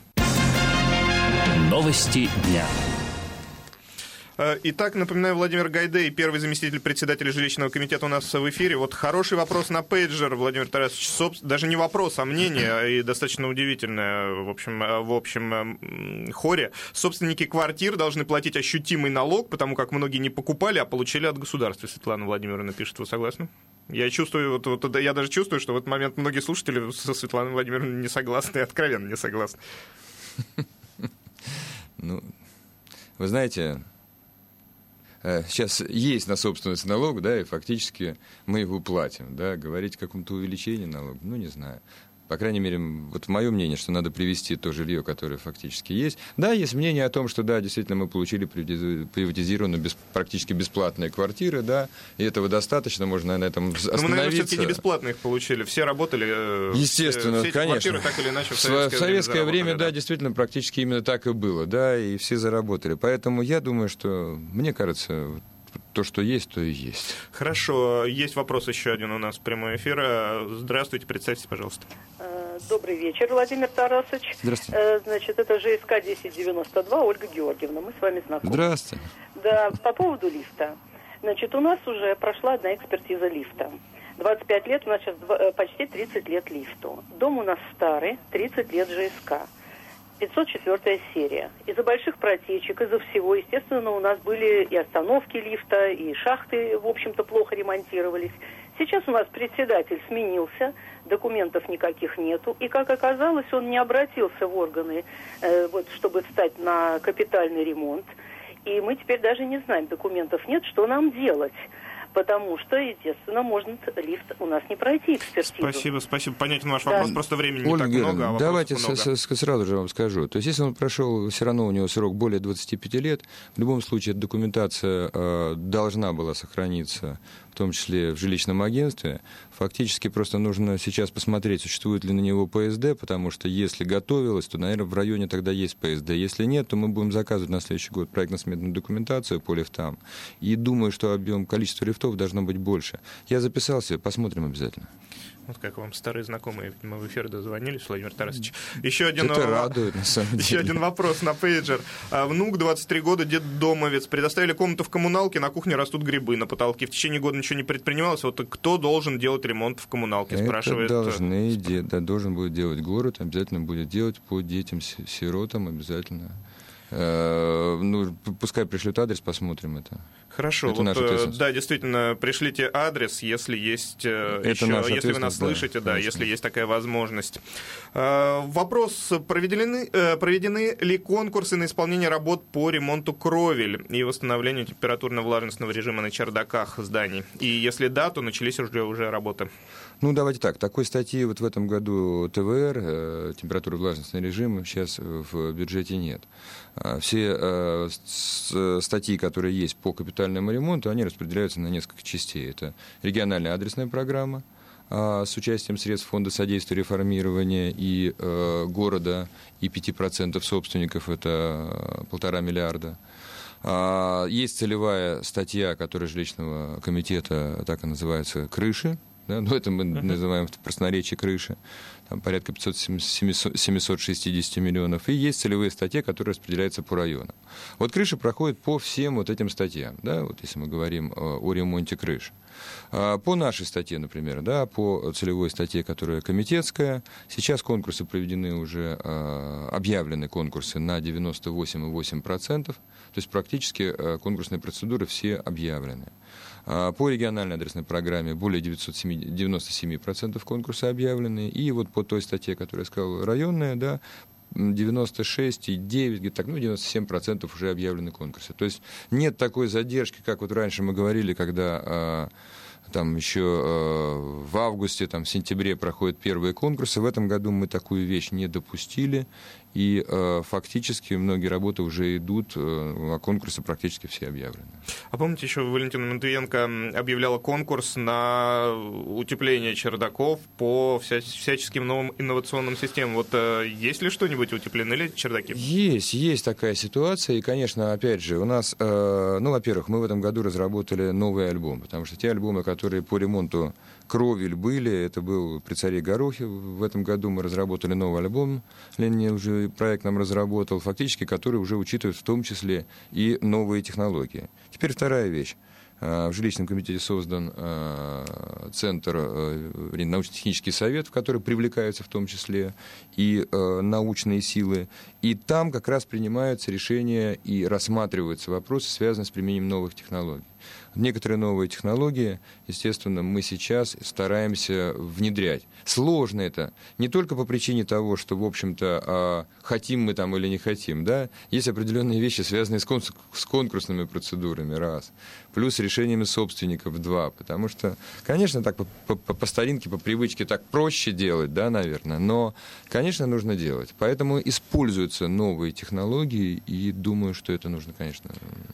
[SPEAKER 1] Новости дня.
[SPEAKER 20] Итак, напоминаю, Владимир Гайдай, первый заместитель председателя жилищного комитета у нас в эфире. Вот хороший вопрос на пейджер, Владимир Тарасович. Даже не вопрос, а мнение, и достаточно удивительное в общем хоре. Собственники квартир должны платить ощутимый налог, потому как многие не покупали, а получили от государства. Светлана Владимировна пишет, вы согласны? Я чувствую, я даже чувствую, что в этот момент многие слушатели со Светланой Владимировной не согласны, и откровенно не согласны.
[SPEAKER 21] Вы знаете... Сейчас есть на собственность налог, да, и фактически мы его платим, да, говорить о каком-то увеличении налога, не знаю. По крайней мере, вот мое мнение, что надо привести то жилье, которое фактически есть. Да, есть мнение о том, что, да, действительно, мы получили приватизированные практически бесплатные квартиры, да, и этого достаточно, можно на этом остановиться.
[SPEAKER 20] Но мы, наверное, все-таки не бесплатно их получили, все работали.
[SPEAKER 21] Естественно,
[SPEAKER 20] все эти
[SPEAKER 21] конечно.
[SPEAKER 20] Квартиры так или иначе
[SPEAKER 21] в советское время, да, действительно, практически именно так и было, да, и все заработали. Поэтому я думаю, что, мне кажется... То, что есть, то и есть.
[SPEAKER 20] Хорошо. Есть вопрос еще один у нас в прямой эфире. Здравствуйте, представьте, пожалуйста.
[SPEAKER 5] Добрый вечер, Владимир Тарасович.
[SPEAKER 21] Здравствуйте.
[SPEAKER 4] Значит, это ЖСК 1092, Ольга Георгиевна. Мы с вами знакомы.
[SPEAKER 21] Здравствуйте.
[SPEAKER 4] Да, по поводу лифта. Значит, у нас уже прошла одна экспертиза лифта. 25 лет, у нас сейчас почти 30 лет лифту. Дом у нас старый, 30 лет ЖСК. 504 серия. Из-за больших протечек, из-за всего, естественно, у нас были и остановки лифта, и шахты, в общем-то, плохо ремонтировались. Сейчас у нас председатель сменился, документов никаких нету, и, как оказалось, он не обратился в органы, чтобы встать на капитальный ремонт.
[SPEAKER 5] и мы теперь даже не знаем, документов нет, что нам делать. Потому что, естественно, может лифт у нас не пройти экспертизу.
[SPEAKER 20] Спасибо. Понятен ваш вопрос, просто времени
[SPEAKER 21] Ольга
[SPEAKER 20] не так много, а вопросов
[SPEAKER 21] давайте
[SPEAKER 20] много.
[SPEAKER 21] Сразу же вам скажу. То есть, если он прошел, все равно у него срок более 25 лет, в любом случае эта документация должна была сохраниться, в том числе в жилищном агентстве. Фактически просто нужно сейчас посмотреть, существует ли на него ПСД, потому что если готовилось, то, наверное, в районе тогда есть ПСД. Если нет, то мы будем заказывать на следующий год проектно-сметную документацию по лифтам. И думаю, что количество лифтов должно быть больше. Я записался, посмотрим обязательно.
[SPEAKER 20] Вот как вам старые знакомые, мы в эфир дозвонились, Владимир Тарасович. Еще один вопрос на пейджер. Внук, 23 года, детдомовец. Предоставили комнату в коммуналке, на кухне растут грибы на потолке. В течение года ничего не предпринималось. Вот кто должен делать ремонт в коммуналке, спрашивает.
[SPEAKER 21] Должен будет делать город, обязательно будет делать по детям-сиротам, обязательно. Пускай пришлют адрес, посмотрим это.
[SPEAKER 20] Хорошо, да, действительно, пришлите адрес, если есть если вы нас слышите, да, если есть такая возможность. Вопрос: проведены ли конкурсы на исполнение работ по ремонту кровель и восстановлению температурно-влажностного режима на чердаках зданий? И если да, то начались уже работы.
[SPEAKER 21] Давайте так. Такой статьи вот в этом году ТВР, температура-влажностный режим, сейчас в бюджете нет. Все статьи, которые есть по капитальному ремонту, они распределяются на несколько частей. Это региональная адресная программа с участием средств Фонда содействия реформирования и города, и 5% собственников, это 1,5 миллиарда. Есть целевая статья, которая жилищного комитета, так и называется, «Крыши». Да, это мы называем в простонаречии крыши, там порядка 760 миллионов. И есть целевые статьи, которые распределяются по районам. Вот крыши проходят по всем вот этим статьям, да, вот если мы говорим о ремонте крыш. По нашей статье, например, да, по целевой статье, которая комитетская, сейчас конкурсы проведены уже, объявлены конкурсы на 98,8%, то есть практически конкурсные процедуры все объявлены. По региональной адресной программе более 97% конкурса объявлены. И вот по той статье, которую я сказал, районная, да, 96,9%, 97% уже объявлены конкурсы. То есть нет такой задержки, как вот раньше мы говорили, когда там еще в августе, там, в сентябре проходят первые конкурсы. В этом году мы такую вещь не допустили. И фактически многие работы уже идут, а конкурсы практически все объявлены.
[SPEAKER 20] А помните, еще Валентина Матвиенко объявляла конкурс на утепление чердаков по всяческим новым инновационным системам. Вот есть ли что-нибудь, утеплены ли чердаки?
[SPEAKER 21] Есть такая ситуация. И, конечно, опять же, у нас, во-первых, мы в этом году разработали новый альбом, потому что те альбомы, которые по ремонту кровель были, это был «При царе Горохе». В этом году мы разработали новый альбом, Ленин уже проект нам разработал, фактически, который уже учитывает в том числе и новые технологии. Теперь вторая вещь. В жилищном комитете создан центр, научно-технический совет, в который привлекаются в том числе и научные силы. И там как раз принимаются решения и рассматриваются вопросы, связанные с применением новых технологий. Некоторые новые технологии, естественно, мы сейчас стараемся внедрять. Сложно это не только по причине того, что, в общем-то, хотим мы там или не хотим, да, есть определенные вещи, связанные с конкурсными процедурами, раз, плюс решениями собственников, два, потому что, конечно, так по старинке, по привычке так проще делать, да, наверное, но, конечно, нужно делать. Поэтому используются новые технологии, и думаю, что это нужно, конечно.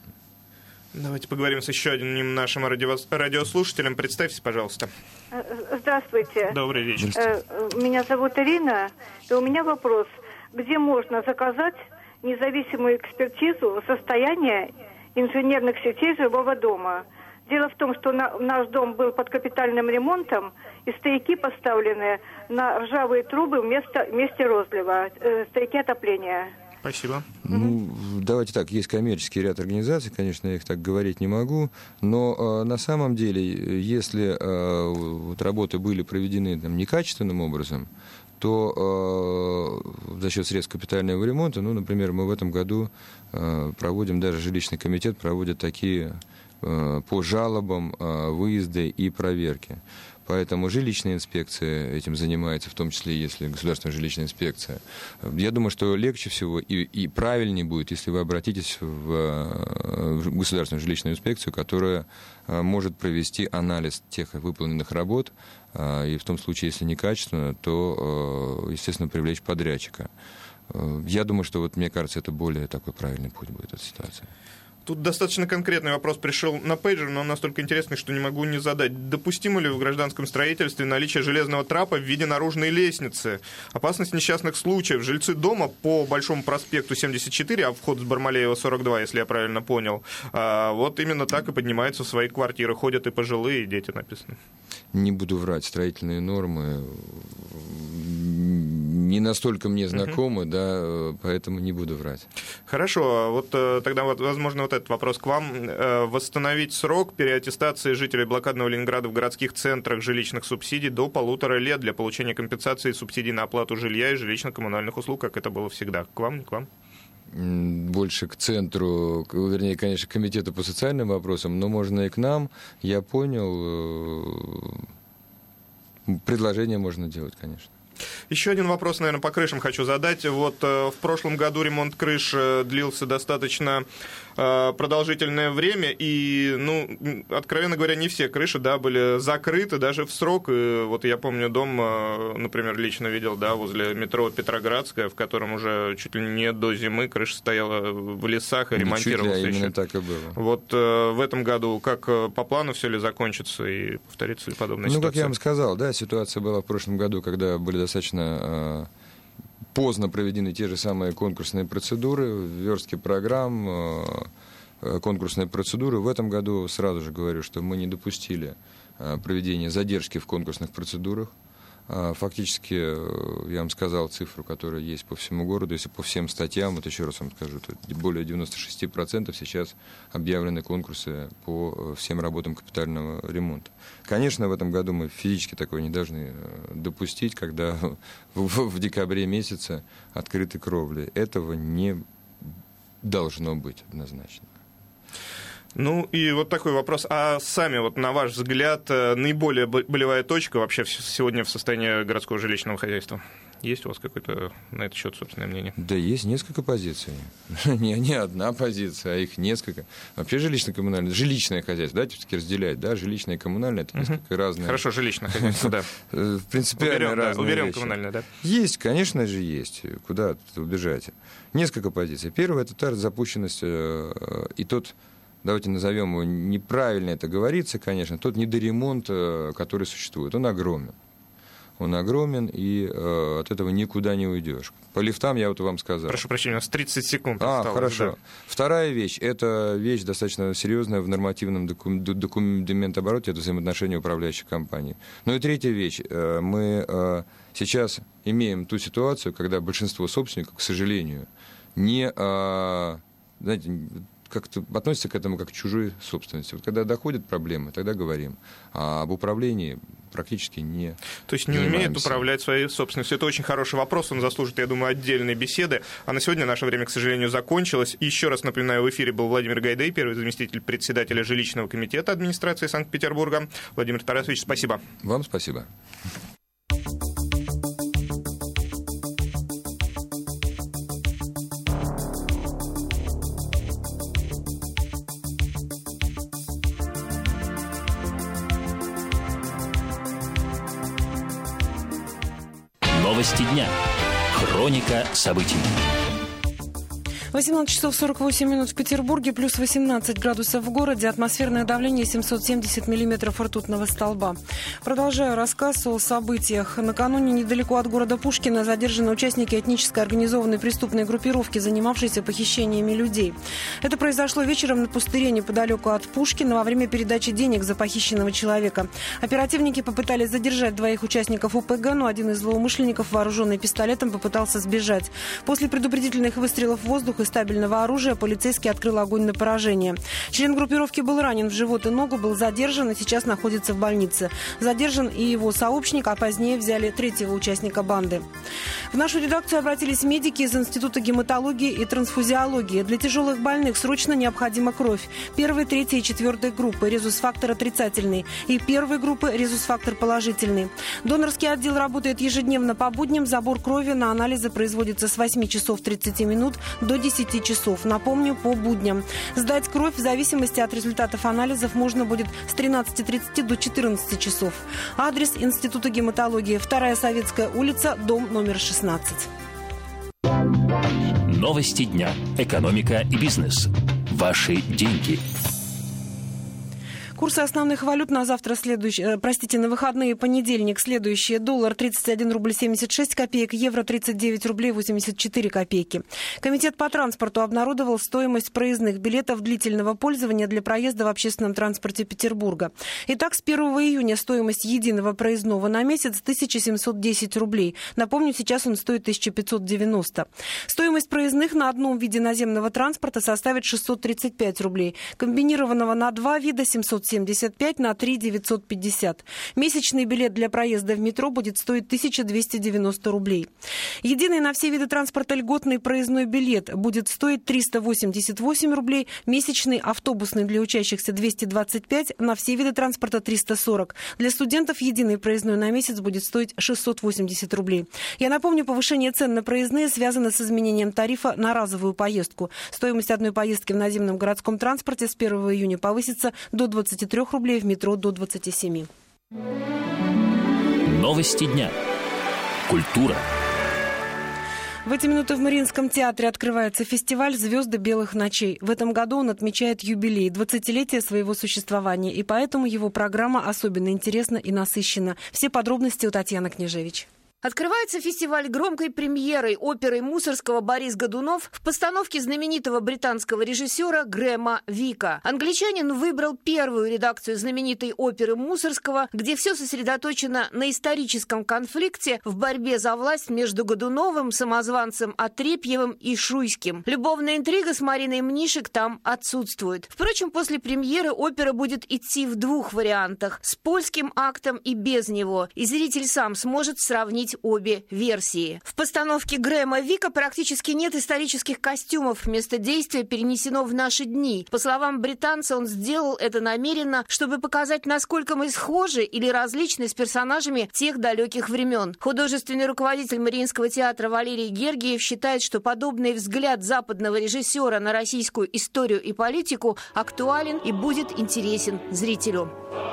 [SPEAKER 20] Давайте поговорим с еще одним нашим радиослушателем. Представьтесь, пожалуйста.
[SPEAKER 3] Здравствуйте.
[SPEAKER 20] Добрый вечер.
[SPEAKER 3] Меня зовут Ирина, и у меня вопрос. Где можно заказать независимую экспертизу состояния инженерных сетей жилого дома? Дело в том, что наш дом был под капитальным ремонтом, и стояки поставлены на ржавые трубы вместе розлива, стояки отопления.
[SPEAKER 20] Спасибо.
[SPEAKER 21] Давайте так, есть коммерческий ряд организаций, конечно, я их так говорить не могу, но на самом деле, если работы были проведены некачественным образом, то за счет средств капитального ремонта, например, мы в этом году проводим, даже жилищный комитет проводит такие по жалобам выезды и проверки. Поэтому жилищная инспекция этим занимается, в том числе, если государственная жилищная инспекция. Я думаю, что легче всего и правильнее будет, если вы обратитесь в государственную жилищную инспекцию, которая может провести анализ тех выполненных работ, и в том случае, если некачественно, то, естественно, привлечь подрядчика. Я думаю, что, мне кажется, это более такой правильный путь будет эта ситуация.
[SPEAKER 20] Тут достаточно конкретный вопрос пришел на пейджер, но он настолько интересный, что не могу не задать. Допустимо ли в гражданском строительстве наличие железного трапа в виде наружной лестницы? Опасность несчастных случаев. Жильцы дома по Большому проспекту 74, а вход с Бармалеева 42, если я правильно понял, вот именно так и поднимаются в свои квартиры. Ходят и пожилые, и дети, написано.
[SPEAKER 21] Не буду врать, строительные нормы не настолько мне знакомы, да, поэтому не буду врать.
[SPEAKER 20] Хорошо, вот тогда, возможно, этот вопрос к вам. Восстановить срок переаттестации жителей блокадного Ленинграда в городских центрах жилищных субсидий до 1,5 лет для получения компенсации и субсидий на оплату жилья и жилищно-коммунальных услуг, как это было всегда. К вам, не к вам?
[SPEAKER 21] Больше к центру, вернее, конечно, к комитету по социальным вопросам, но можно и к нам. Я понял. Предложение можно делать, конечно.
[SPEAKER 20] Еще один вопрос, наверное, по крышам хочу задать. Вот в прошлом году ремонт крыш длился достаточно продолжительное время, и, откровенно говоря, не все крыши, да, были закрыты даже в срок. И вот я помню дом, например, лично видел, да, возле метро Петроградская, в котором уже чуть ли не до зимы крыша стояла в лесах и ремонтировалась.
[SPEAKER 21] Чуть ли, именно так и было.
[SPEAKER 20] Вот в этом году как по плану все ли закончится и повторится ли подобная ситуация?
[SPEAKER 21] Как я вам сказал, да, ситуация была в прошлом году, когда были достаточно поздно проведены те же самые конкурсные процедуры, верстки программ, конкурсные процедуры. В этом году сразу же говорю, что мы не допустили проведения задержки в конкурсных процедурах. Фактически, я вам сказал цифру, которая есть по всему городу, если по всем статьям, вот еще раз вам скажу, то более 96% сейчас объявлены конкурсы по всем работам капитального ремонта. Конечно, в этом году мы физически такое не должны допустить, когда в декабре месяце открыты кровли. Этого не должно быть однозначно.
[SPEAKER 20] И вот такой вопрос. А сами, на ваш взгляд, наиболее болевая точка вообще сегодня в состоянии городского жилищного хозяйства? Есть у вас какое-то на этот счет собственное мнение?
[SPEAKER 21] Да, есть несколько позиций. Не одна позиция, а их несколько. Вообще жилищно-коммунальное, жилищное хозяйство, давайте все-таки разделять, да, жилищное и коммунальное, это несколько разные.
[SPEAKER 20] Хорошо, жилищное хозяйство, да.
[SPEAKER 21] Принципиально разные вещи.
[SPEAKER 20] Уберем коммунальное, да?
[SPEAKER 21] Есть, конечно же, есть. Куда убежать? Несколько позиций. Первое, это та запущенность и тот... Давайте назовем его, неправильно это говорится, конечно, тот недоремонт, который существует, он огромен. Он огромен, и от этого никуда не уйдешь. По лифтам я вам сказал.
[SPEAKER 20] Прошу прощения, у нас 30 секунд осталось.
[SPEAKER 21] Хорошо.
[SPEAKER 20] Да.
[SPEAKER 21] Вторая вещь, это вещь достаточно серьезная в нормативном документообороте, это взаимоотношения управляющих компаний. И третья вещь, мы сейчас имеем ту ситуацию, когда большинство собственников, к сожалению, как-то относятся к этому как к чужой собственности. Вот когда доходят проблемы, тогда говорим. А об управлении практически не.
[SPEAKER 20] То есть не умеют управлять своей собственностью. Это очень хороший вопрос, он заслужит, я думаю, отдельной беседы. А на сегодня наше время, к сожалению, закончилось. Еще раз напоминаю, в эфире был Владимир Гайдай, первый заместитель председателя жилищного комитета администрации Санкт-Петербурга. Владимир Тарасович, спасибо.
[SPEAKER 21] Вам спасибо.
[SPEAKER 1] Новости дня. Хроника событий.
[SPEAKER 2] 18 часов 48 минут в Петербурге, плюс 18 градусов в городе, атмосферное давление 770 миллиметров ртутного столба. Продолжаю рассказ о событиях. Накануне недалеко от города Пушкино задержаны участники этнической организованной преступной группировки, занимавшейся похищениями людей. Это произошло вечером на пустыре неподалеку от Пушкина во время передачи денег за похищенного человека. Оперативники попытались задержать двоих участников УПГ, но один из злоумышленников, вооруженный пистолетом, попытался сбежать. После предупредительных выстрелов в воздух и стабильного оружия полицейский открыл огонь на поражение. Член группировки был ранен в живот и ногу, был задержан и сейчас находится в больнице. Задержан и его сообщник, а позднее взяли третьего участника банды. В нашу редакцию обратились медики из Института гематологии и трансфузиологии. Для тяжелых больных срочно необходима кровь. 1, 3 и 4 группы, резус-фактор отрицательный. И 1 группы, резус-фактор положительный. Донорский отдел работает ежедневно по будням. Забор крови на анализы производится с 8 часов 30 минут до 10 часов. Напомню, по будням. Сдать кровь в зависимости от результатов анализов можно будет с 13:30 до 14 часов. Адрес Института гематологии. 2-я Советская улица, дом номер 16.
[SPEAKER 1] Новости дня. Экономика и бизнес. Ваши деньги.
[SPEAKER 2] Курсы основных валют на завтра на выходные понедельник следующие. Доллар 31 рубль 76 копеек, евро 39 рублей 84 копейки. Комитет по транспорту обнародовал стоимость проездных билетов длительного пользования для проезда в общественном транспорте Петербурга. Итак, с 1 июня стоимость единого проездного на месяц 1710 рублей. Напомню, сейчас он стоит 1590. Стоимость проездных на одном виде наземного транспорта составит 635 рублей. Комбинированного на два вида 775, на 3 950. Месячный билет для проезда в метро будет стоить 1290 рублей. Единый на все виды транспорта льготный проездной билет будет стоить 388 рублей. Месячный автобусный для учащихся 225, на все виды транспорта 340. Для студентов единый проездной на месяц будет стоить 680 рублей. Я напомню, повышение цен на проездные связано с изменением тарифа на разовую поездку. Стоимость одной поездки в наземном городском транспорте с 1 июня повысится до 23 рублей, в метро до 27.
[SPEAKER 1] Новости дня. Культура.
[SPEAKER 2] В эти минуты в Мариинском театре открывается фестиваль «Звезды белых ночей». В этом году он отмечает юбилей, 20-летие своего существования, и поэтому его программа особенно интересна и насыщена. Все подробности у Татьяны Княжевич.
[SPEAKER 7] Открывается фестиваль громкой премьерой оперы Мусорского «Борис Годунов» в постановке знаменитого британского режиссера Грэма Вика. Англичанин выбрал первую редакцию знаменитой оперы Мусорского, где все сосредоточено на историческом конфликте в борьбе за власть между Годуновым, самозванцем Отрепьевым и Шуйским. Любовная интрига с Мариной Мнишек там отсутствует. Впрочем, после премьеры опера будет идти в двух вариантах – с польским актом и без него, и зритель сам сможет сравнить обе версии. В постановке Грэма Вика практически нет исторических костюмов. Место действия перенесено в наши дни. По словам британца, он сделал это намеренно, чтобы показать, насколько мы схожи или различны с персонажами тех далеких времен. Художественный руководитель Мариинского театра Валерий Гергиев считает, что подобный взгляд западного режиссера на российскую историю и политику актуален и будет интересен зрителю.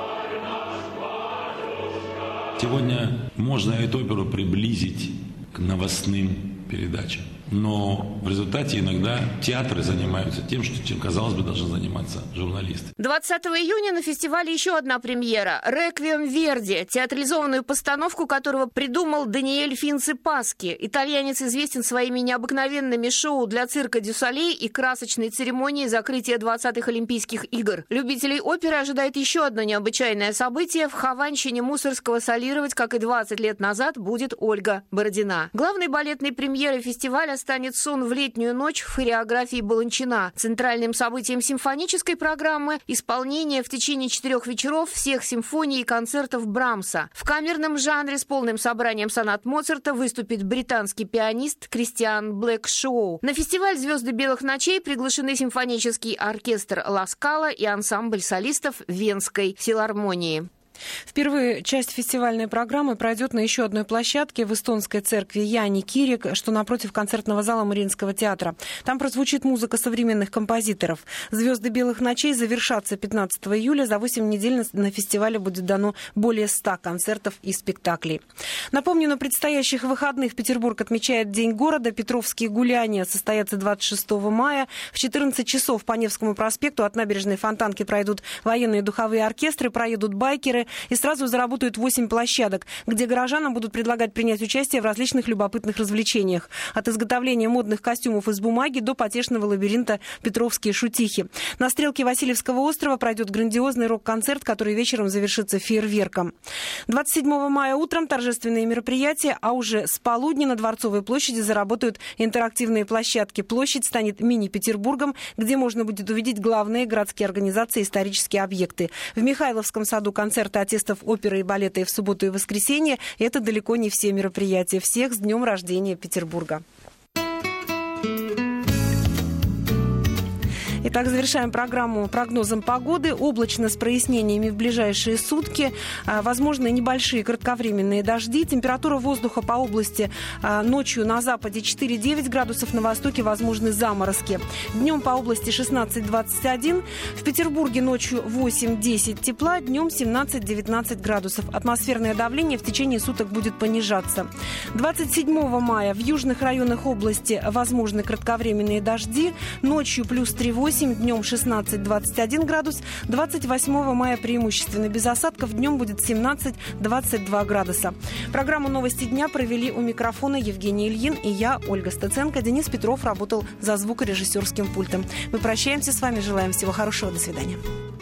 [SPEAKER 8] Сегодня можно эту оперу приблизить к новостным передачам. Но в результате иногда театры занимаются тем, чем, казалось бы, должны заниматься журналисты.
[SPEAKER 7] 20 июня на фестивале еще одна премьера – «Реквием Верди», театрализованную постановку которого придумал Даниэль Финци-Пасски. Итальянец известен своими необыкновенными шоу для цирка Дю Солей и красочной церемонии закрытия 20-х Олимпийских игр. Любителей оперы ожидает еще одно необычайное событие. В Хованщине Мусорского солировать, как и 20 лет назад, будет Ольга Бородина. Главной балетной премьерой фестиваля станет «Сон в летнюю ночь» в хореографии Баланчина. Центральным событием симфонической программы – исполнение в течение 4 вечеров всех симфоний и концертов Брамса. В камерном жанре с полным собранием сонат Моцарта выступит британский пианист Кристиан Блэкшоу. На фестиваль «Звезды белых ночей» приглашены симфонический оркестр Ла Скала и ансамбль солистов Венской филармонии.
[SPEAKER 2] Впервые часть фестивальной программы пройдет на еще одной площадке в эстонской церкви Яни Кирик, что напротив концертного зала Мариинского театра. Там прозвучит музыка современных композиторов. «Звезды белых ночей» завершатся 15 июля. За 8 недель на фестивале будет дано более 100 концертов и спектаклей. Напомню, на предстоящих выходных Петербург отмечает День города. Петровские гуляния состоятся 26 мая. В 14 часов по Невскому проспекту от набережной Фонтанки пройдут военные духовые оркестры, проедут байкеры. И сразу заработают 8 площадок, где горожанам будут предлагать принять участие в различных любопытных развлечениях. От изготовления модных костюмов из бумаги до потешного лабиринта «Петровские шутихи». На стрелке Васильевского острова пройдет грандиозный рок-концерт, который вечером завершится фейерверком. 27 мая утром торжественные мероприятия, а уже с полудня на Дворцовой площади заработают интерактивные площадки. Площадь станет мини-Петербургом, где можно будет увидеть главные городские организации и исторические объекты. В Михайловском саду концерты протестов оперы и балета и в субботу, и в воскресенье. Это далеко не все мероприятия. Всех с днем рождения Петербурга. Итак, завершаем программу прогнозом погоды. Облачно с прояснениями в ближайшие сутки. Возможны небольшие кратковременные дожди. Температура воздуха по области ночью на западе 4-9 градусов, на востоке возможны заморозки. Днем по области 16-21. В Петербурге ночью 8-10 тепла, днем 17-19 градусов. Атмосферное давление в течение суток будет понижаться. 27 мая в южных районах области возможны кратковременные дожди. Ночью плюс 3-8. Днем 16-21 градус. 28 мая преимущественно без осадков. Днем будет 17-22 градуса. Программу «Новости дня» провели у микрофона Евгений Ильин и я, Ольга Стеценко. Денис Петров работал за звукорежиссерским пультом. Мы прощаемся с вами. Желаем всего хорошего. До свидания.